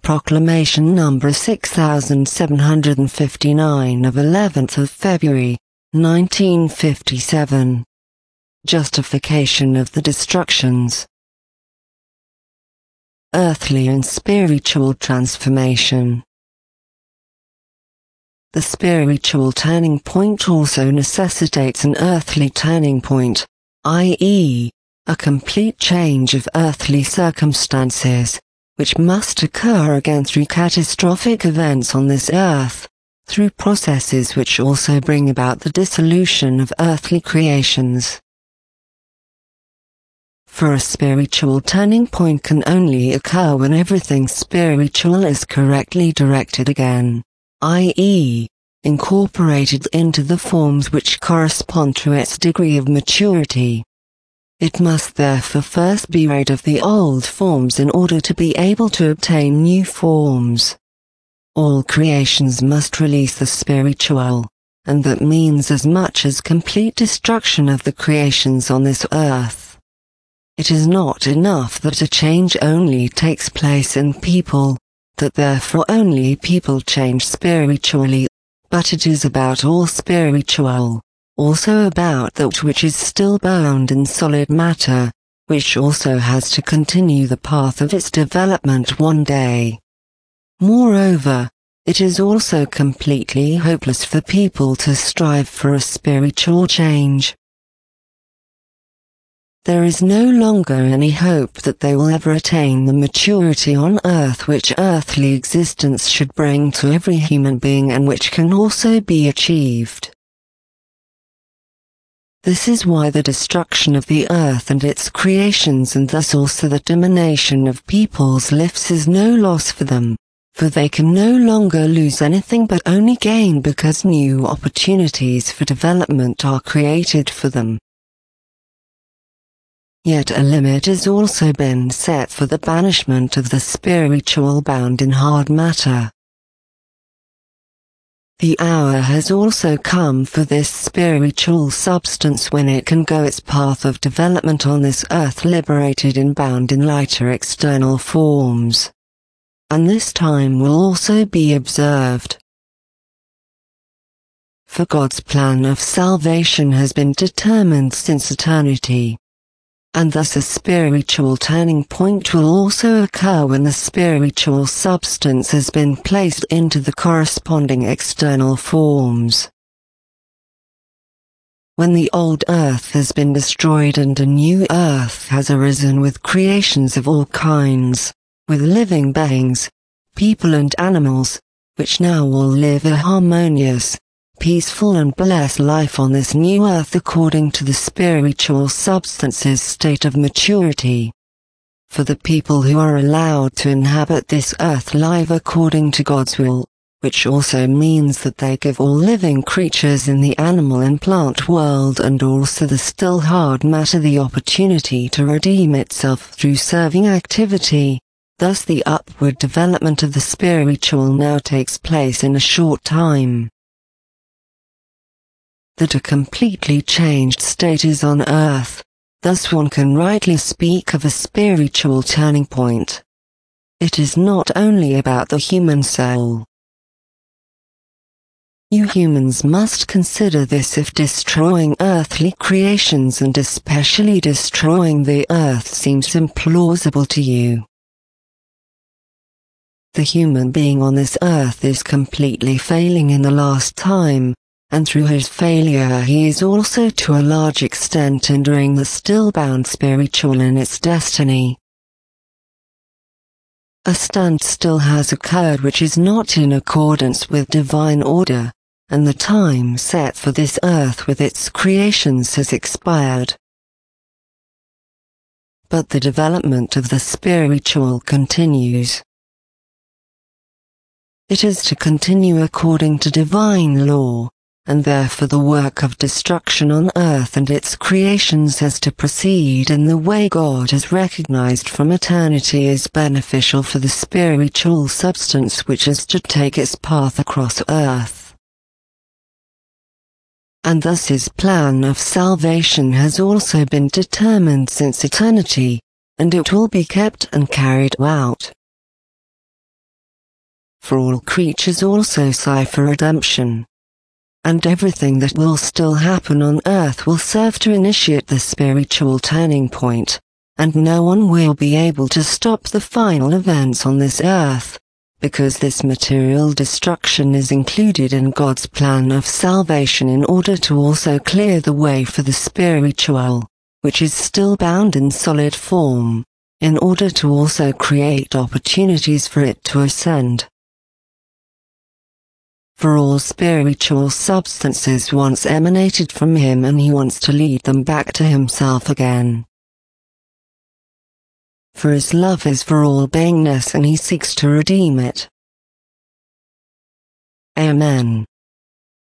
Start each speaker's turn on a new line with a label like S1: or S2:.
S1: Proclamation number 6759 of 11th of February, 1957. Justification of the destructions. Earthly and spiritual transformation. The spiritual turning point also necessitates an earthly turning point, i.e., a complete change of earthly circumstances, which must occur again through catastrophic events on this earth, through processes which also bring about the dissolution of earthly creations. For a spiritual turning point can only occur when everything spiritual is correctly directed again, i.e., incorporated into the forms which correspond to its degree of maturity. It must therefore first be rid of the old forms in order to be able to obtain new forms. All creations must release the spiritual, and that means as much as complete destruction of the creations on this earth. It is not enough that a change only takes place in people, that therefore only people change spiritually, but it is about all spiritual, also about that which is still bound in solid matter, which also has to continue the path of its development one day. Moreover, it is also completely hopeless for people to strive for a spiritual change. There is no longer any hope that they will ever attain the maturity on earth which earthly existence should bring to every human being and which can also be achieved. This is why the destruction of the earth and its creations and thus also the domination of people's lives is no loss for them, for they can no longer lose anything but only gain because new opportunities for development are created for them. Yet a limit has also been set for the banishment of the spiritual bound in hard matter. The hour has also come for this spiritual substance when it can go its path of development on this earth liberated and bound in lighter external forms. And this time will also be observed. For God's plan of salvation has been determined since eternity. And thus a spiritual turning point will also occur when the spiritual substance has been placed into the corresponding external forms. When the old earth has been destroyed and a new earth has arisen with creations of all kinds, with living beings, people and animals, which now will live a harmonious, peaceful and blessed life on this new earth according to the spiritual substance's state of maturity. For the people who are allowed to inhabit this earth live according to God's will, which also means that they give all living creatures in the animal and plant world and also the still hard matter the opportunity to redeem itself through serving activity, thus the upward development of the spiritual now takes place in a short time. That a completely changed state is on earth, thus one can rightly speak of a spiritual turning point. It is not only about the human soul. You humans must consider this if destroying earthly creations and especially destroying the earth seems implausible to you. The human being on this earth is completely failing in the last time, and through his failure he is also to a large extent hindering the still-bound spiritual in its destiny. A standstill has occurred which is not in accordance with divine order, and the time set for this earth with its creations has expired. But the development of the spiritual continues. It is to continue according to divine law, and therefore the work of destruction on earth and its creations has to proceed in the way God has recognized from eternity as beneficial for the spiritual substance which is to take its path across earth. And thus his plan of salvation has also been determined since eternity, and it will be kept and carried out. For all creatures also sigh for redemption. And everything that will still happen on earth will serve to initiate the spiritual turning point, and no one will be able to stop the final events on this earth, because this material destruction is included in God's plan of salvation in order to also clear the way for the spiritual, which is still bound in solid form, in order to also create opportunities for it to ascend. For all spiritual substances once emanated from him, and he wants to lead them back to himself again. For his love is for all beingness, and he seeks to redeem it. Amen.